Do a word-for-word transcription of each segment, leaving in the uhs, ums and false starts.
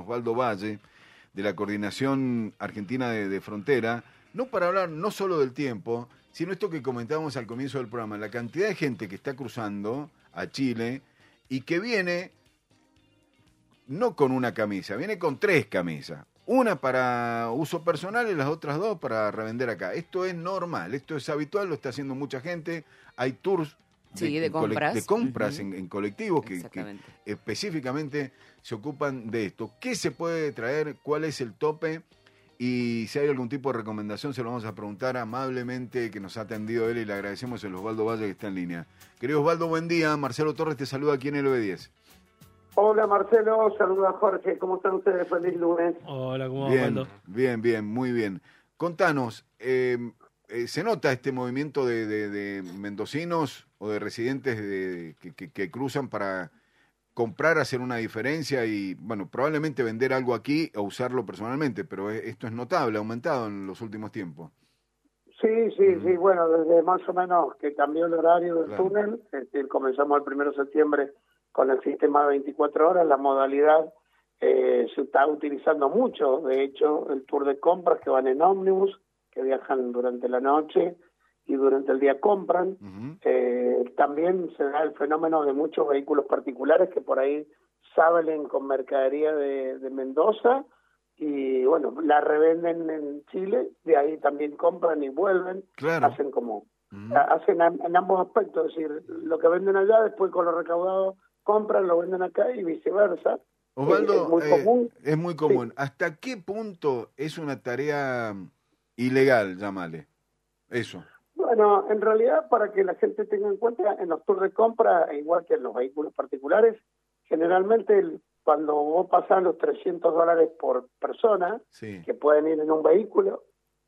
Osvaldo Valle, de la Coordinación Argentina de, de Frontera, no para hablar no solo del tiempo, sino esto que comentábamos al comienzo del programa, la cantidad de gente que está cruzando a Chile y que viene no con una camisa, viene con tres camisas. Una para uso personal y las otras dos para revender acá. Esto es normal, esto es habitual, lo está haciendo mucha gente. Hay tours de, sí, de compras, de compras uh-huh. en, en colectivos que, que específicamente se ocupan de esto. ¿Qué se puede traer? ¿Cuál es el tope? Y si hay algún tipo de recomendación, se lo vamos a preguntar amablemente, que nos ha atendido él, y le agradecemos el Osvaldo Valle que está en línea. Querido Osvaldo, buen día. Marcelo Torres te saluda aquí en el O B diez. Hola Marcelo, saluda Jorge, ¿cómo están ustedes? Feliz lunes. Hola, ¿cómo va, Bien, Osvaldo? bien, bien, muy bien. Contanos, eh, eh, ¿se nota este movimiento de, de, de mendocinos o de residentes de, que, que, que cruzan para comprar, hacer una diferencia y, bueno, probablemente vender algo aquí o usarlo personalmente, pero esto es notable, ha aumentado en los últimos tiempos? Sí, sí, uh-huh. sí, bueno, desde más o menos que cambió el horario del claro. túnel, es decir, comenzamos el primero de septiembre con el sistema de veinticuatro horas, la modalidad eh, se está utilizando mucho, de hecho, el tour de compras que van en ómnibus, que viajan durante la noche y durante el día compran. Uh-huh. Eh, también se da el fenómeno de muchos vehículos particulares que por ahí salen con mercadería de, de Mendoza y, bueno, la revenden en Chile, de ahí también compran y vuelven, claro. hacen como, uh-huh. hacen en ambos aspectos, es decir, lo que venden allá, después con lo recaudado compran, lo venden acá y viceversa. Osvaldo, es, es muy común. Eh, es muy común. Sí. ¿Hasta qué punto es una tarea ilegal, llámale? Eso. Bueno, en realidad, para que la gente tenga en cuenta, en los tours de compra, igual que en los vehículos particulares, generalmente el, cuando vos pasás los trescientos dólares por persona, sí. que pueden ir en un vehículo,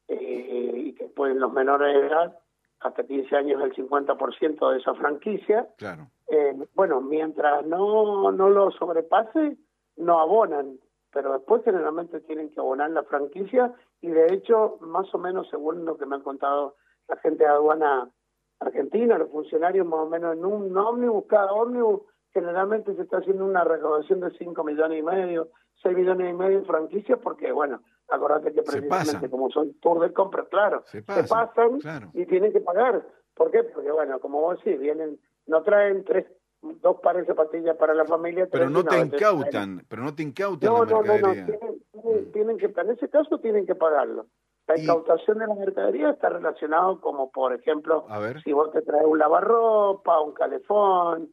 eh, y que pueden los menores de edad, hasta quince años, el cincuenta por ciento de esa franquicia, claro. eh, bueno, mientras no, no lo sobrepase, no abonan, pero después generalmente tienen que abonar la franquicia, y de hecho, más o menos, según lo que me han contado la gente de aduana argentina, los funcionarios, más o menos en un ómnibus, cada ómnibus, generalmente se está haciendo una recaudación de cinco millones y medio, seis millones y medio en franquicias, porque, bueno, acordate que precisamente como son tour de compra, claro, se, pasa, se pasan claro. y tienen que pagar. ¿Por qué? Porque, bueno, como vos decís, vienen, no traen tres, dos pares de zapatillas para la familia. Pero no te incautan, pero no te incautan no, la no, mercadería. No, no, tienen, tienen, tienen que, en ese caso tienen que pagarlo. La incautación de la mercadería está relacionado como, por ejemplo, si vos te traes un lavarropa, un calefón,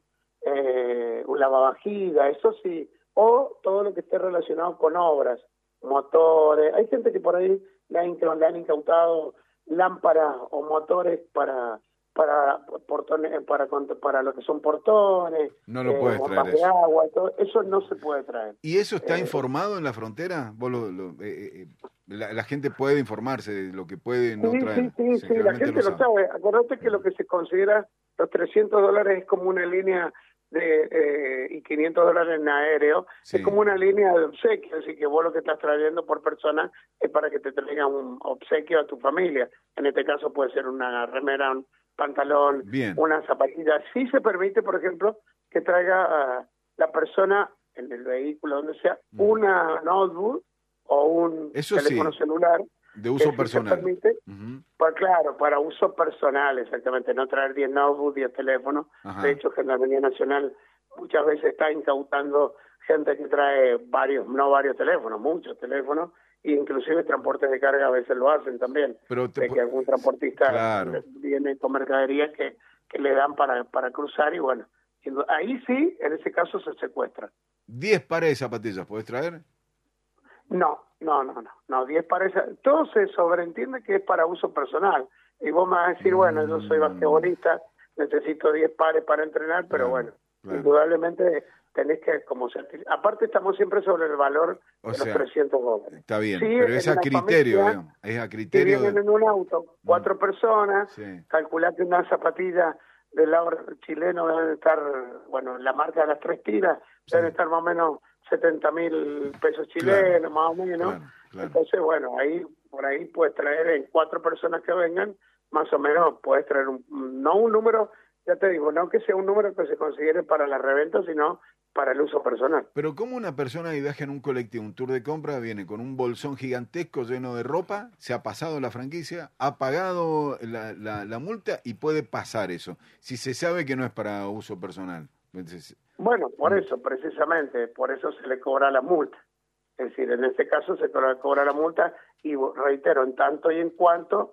eh, un lavavajillas, eso sí, o todo lo que esté relacionado con obras, motores. Hay gente que por ahí le han, le han incautado lámparas o motores para para portones, para para lo que son portones, no lo eh, puedes bombas traer de eso. agua, todo eso no se puede traer. ¿Y eso está eh, informado en la frontera? ¿Vos lo, lo, eh, eh, la, la gente puede informarse de lo que puede no sí, traer? Sí, sí, sí, la gente lo sabe. sabe. Acordate que lo que se considera los trescientos dólares es como una línea de eh, y quinientos dólares en aéreo, sí. Es como una línea de obsequio, así que vos lo que estás trayendo por persona es para que te traigan un obsequio a tu familia. En este caso puede ser una remera, un pantalón, Bien. Una zapatilla. Sí se permite, por ejemplo, que traiga uh, la persona en el vehículo, donde sea, mm. una notebook o un Eso teléfono sí. celular. De uso que personal. Se permite, uh-huh. pues claro, para uso personal, exactamente, no traer diez notebooks, diez teléfonos. Ajá. De hecho, Gendarmería Nacional muchas veces está incautando gente que trae varios, no varios teléfonos, muchos teléfonos, e inclusive transportes de carga a veces lo hacen también. Pero te de que algún transportista claro. viene con mercaderías que, que le dan para, para cruzar y bueno, ahí sí, en ese caso se secuestra. ¿diez pares de zapatillas podés traer? No, no, no, no, no, diez pares, todo se sobreentiende que es para uso personal, y vos me vas a decir, bueno, yo soy basquetbolista, necesito diez pares para entrenar, pero claro, bueno, claro. Indudablemente tenés que, como certi- aparte estamos siempre sobre el valor o de sea, los trescientos dólares. Está bien, sí, pero es a criterio, familia, digamos, es a criterio. Si vienen de... en un auto, cuatro mm. personas, sí. calculate una zapatilla del lado chileno, deben estar, bueno, la marca de las tres tiras, sí. deben estar más o menos setenta mil pesos chilenos, claro, más o menos. Claro, claro. Entonces, bueno, ahí por ahí puedes traer en cuatro personas que vengan, más o menos puedes traer un, no un número ya te digo, no que sea un número que se considere para la reventa, sino para el uso personal. Pero ¿cómo una persona que viaja en un colectivo, un tour de compra, viene con un bolsón gigantesco lleno de ropa, se ha pasado la franquicia, ha pagado la, la, la multa y puede pasar eso, si se sabe que no es para uso personal? Entonces, bueno, por eso, precisamente, por eso se le cobra la multa. Es decir, en este caso se cobra, cobra la multa y reitero, en tanto y en cuanto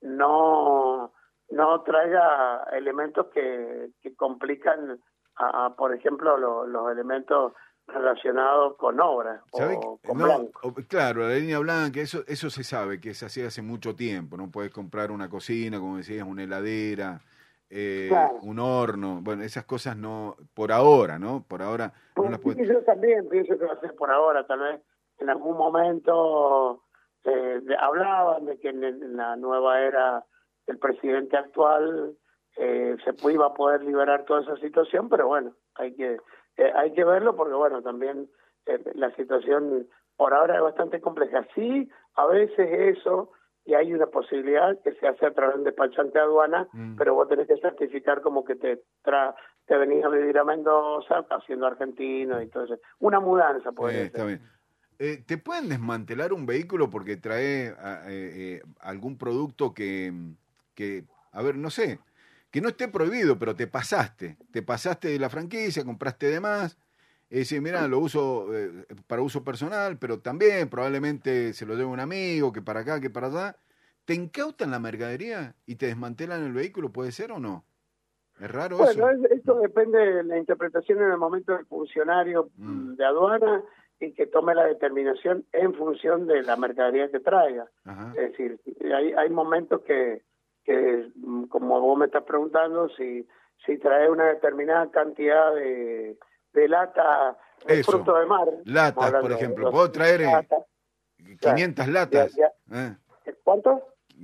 no, no traiga elementos que, que complican, a, a, por ejemplo, lo, los elementos relacionados con obras o con no, blanco. Claro, la línea blanca, eso eso se sabe, que es así hace mucho tiempo. No puedes comprar una cocina, como decías, una heladera, eh, claro. un horno. Bueno, esas cosas no, por ahora, ¿no? Por ahora pues no las puedes... Yo también pienso que va a ser por ahora, tal vez en algún momento eh, de, hablaban de que en, en la nueva era del presidente actual eh, se iba a poder liberar toda esa situación, pero bueno, hay que eh, hay que verlo porque bueno, también eh, la situación por ahora es bastante compleja. Sí, a veces eso, y hay una posibilidad que se hace a través de un despachante de aduana, mm. pero vos tenés que certificar como que te tra te venís a vivir a Mendoza, haciendo argentino y todo eso. Una mudanza, podría eh, ser. Está bien. Eh, ¿Te pueden desmantelar un vehículo porque trae eh, eh, algún producto que, que, a ver, no sé, que no esté prohibido, pero te pasaste, te pasaste de la franquicia, compraste de más, es decir, mira, lo uso eh, para uso personal, pero también probablemente se lo lleve un amigo, que para acá, que para allá, ¿te incautan la mercadería y te desmantelan el vehículo? ¿Puede ser o no? ¿Es raro bueno, eso? Bueno, eso depende de la interpretación en el momento del funcionario mm. de aduana, y que tome la determinación en función de la mercadería que traiga. Ajá. Es decir, hay, hay momentos que, que, como vos me estás preguntando, si, si trae una determinada cantidad de, de lata, de fruto de mar. Latas, por ejemplo. ¿Puedo traer lata, quinientas claro, latas? Ya, ya. ¿Eh? ¿Cuánto?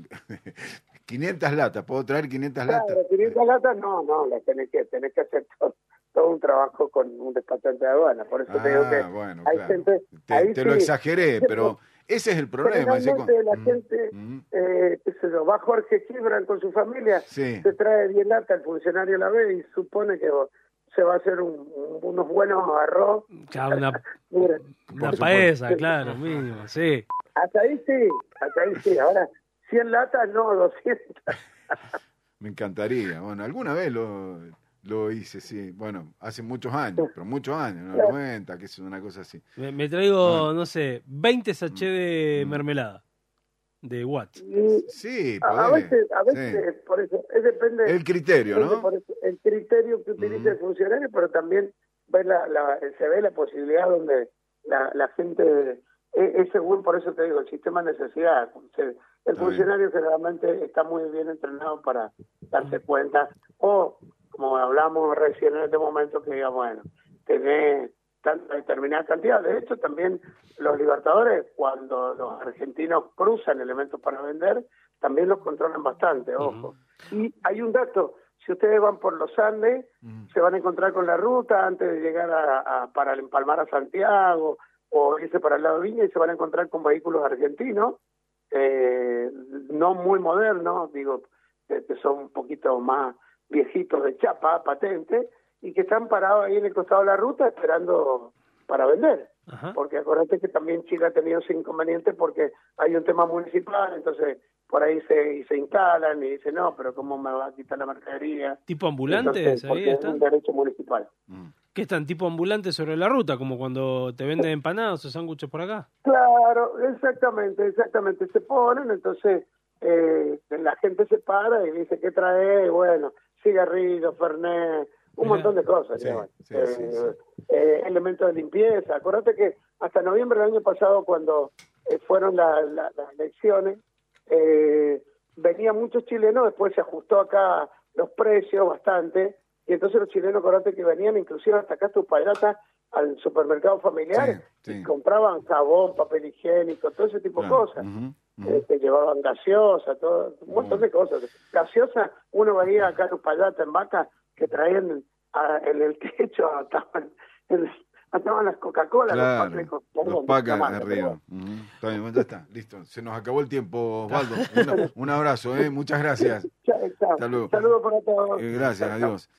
quinientas latas. ¿Puedo traer quinientas claro, latas? quinientas latas, no, no, las tenés que, tenés que hacer todo. todo un trabajo con un despachante de aduana, por eso ah, te digo que bueno, hay claro. gente... Te, ahí te sí, lo exageré, pero ese es el problema. Ese con... la mm, gente, mm. Eh, qué sé yo, va Jorge Gibran con su familia, sí. se trae diez latas, el funcionario la ve y supone que se va a hacer un, un, unos buenos arroz. Claro, una, una paesa, claro, mínimo, sí. Hasta ahí sí, hasta ahí sí, ahora cien latas, no, doscientas. Me encantaría, bueno, alguna vez lo... Lo hice, sí. Bueno, hace muchos años, pero muchos años, ¿no? noventa, que es una cosa así. Me, me traigo, ah. no sé, veinte sachets de mm. mermelada. De Watts. Sí, a, a veces, a veces sí. Por eso, es depende... El criterio, ¿no? Por eso, el criterio que utiliza mm. el funcionario, pero también ve la, la, se ve la posibilidad donde la, la gente... Es, es según, por eso te digo, el sistema de necesidad. El está funcionario bien. Generalmente está muy bien entrenado para darse cuenta, o... como hablamos recién en este momento, que diga, bueno, tener tanta determinada cantidad. De hecho, también los libertadores, cuando los argentinos cruzan elementos para vender, también los controlan bastante, ojo. Uh-huh. Y hay un dato, si ustedes van por los Andes, uh-huh. se van a encontrar con la ruta antes de llegar a, a para empalmar a Santiago, o irse para el lado de Viña, y se van a encontrar con vehículos argentinos, eh, no muy modernos, digo, que son un poquito más viejitos de chapa, patente, y que están parados ahí en el costado de la ruta esperando para vender. Ajá. Porque acuérdate que también Chile ha tenido ese inconveniente porque hay un tema municipal, entonces por ahí se, se instalan y dicen, no, pero ¿cómo me va a quitar la mercadería? ¿Tipo ambulantes? Entonces, ahí están. Es un derecho municipal. ¿Qué están? ¿Tipo ambulantes sobre la ruta? Como cuando te venden empanadas o sándwiches por acá. Claro, exactamente, exactamente. Se ponen, entonces eh, la gente se para y dice, ¿qué trae? Bueno, cigarrillos, fernet, un Mirá. montón de cosas. Sí, sí, eh, sí, sí. Eh, elementos de limpieza. Acuérdate que hasta noviembre del año pasado, cuando eh, fueron la, la, las elecciones, eh, venían muchos chilenos, después se ajustó acá los precios bastante, y entonces los chilenos, acuérdate que venían inclusive hasta acá tus piratas al supermercado familiar, sí, sí. y compraban jabón, papel higiénico, todo ese tipo claro. de cosas. Uh-huh. Uh-huh. Eh, que llevaban gaseosa, todo, un montón uh-huh. de cosas. Gaseosa, uno veía acá los payatas en vaca que traían a, en el techo, estaban en, estaban las Coca-Cola, Claro, los pacas, los pacas de arriba. Uh-huh. Está bien, bueno, ya está, listo. Se nos acabó el tiempo, Osvaldo. Un, un abrazo, ¿eh? Muchas gracias. Chao, chao. Hasta luego. Saludos para todos. Eh, gracias, Chao, chao. adiós.